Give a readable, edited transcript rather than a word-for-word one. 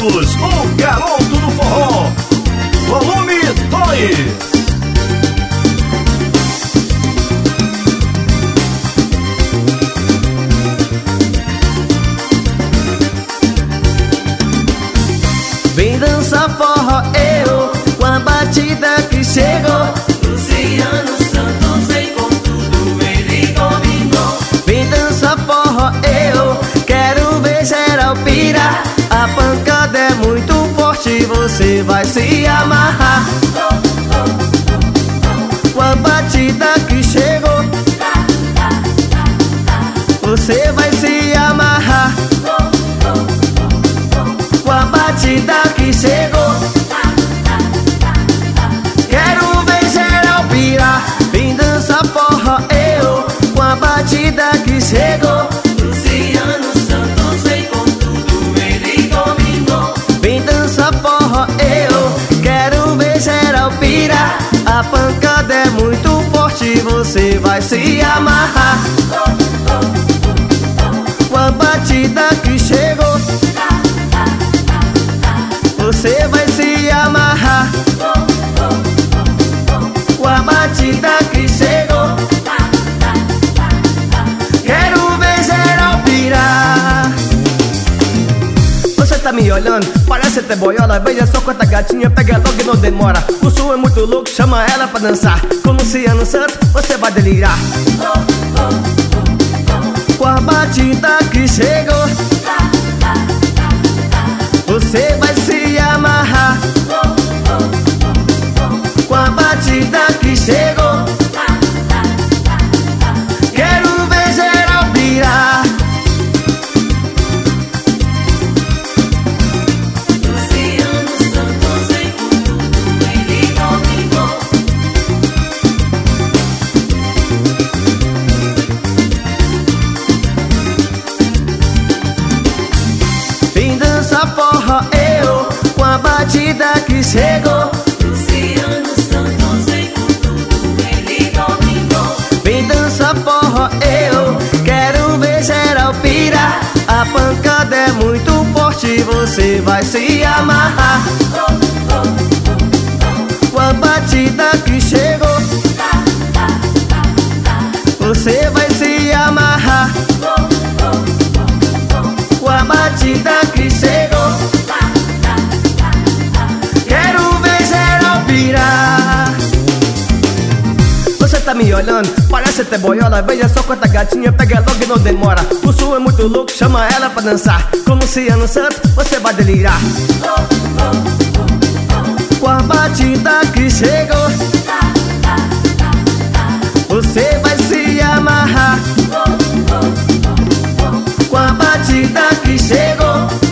Santos, o garoto do forró. Volume 2. Vem dançar forró eu, com a batida que chegou. Luciano Santos vem com tudo, ele combinou. Vem dançar forró eu, quero ver geral pirar. A pancada é muito forte, você vai se amarrar. Com a batida que chegou, você vai se amarrar. Com a batida que chegou, quero ver geral pirar. Vem dançar forró eu, com a batida que chegou. Luciano Santos vem com tudo, ele combinou. Vem dançar forró eu, quero ver geral pirar. A pancada é muito forte, você vai se amarrar. Com a batida que chegou, você vai se amarrar. Com a batida que chegou, quero ver geral pirar. Você tá me olhando, parece até boiola. Veja só quanta gatinha, pega logo e não demora. O som é muito louco, chama ela pra dançar. Com Luciano Santos, você vai delirar. Com a batida que chegou, você vai se amarrar. Com a batida que chegou, quero ver geral pirar. Luciano Santos vem com tudo, ele combinou. Vem dançar forró eu, com a batida que chegou. Luciano Santos vem com tudo, ele combinou. Vem dançar forró eu, quero ver geral pirar. A pancada é muito forte, você vai se amarrar. Com a batida que chegou, você vai se amarrar. Com a batida que chegou, quero ver geral pirar. Você tá me olhando, parece até boiola. Veja só quanta gatinha, pega logo e não demora. O som é muito louco, chama ela pra dançar. Com Luciano Santos, você vai delirar. Com a batida que chegou, você vai se amarrar. Com a batida que chegou,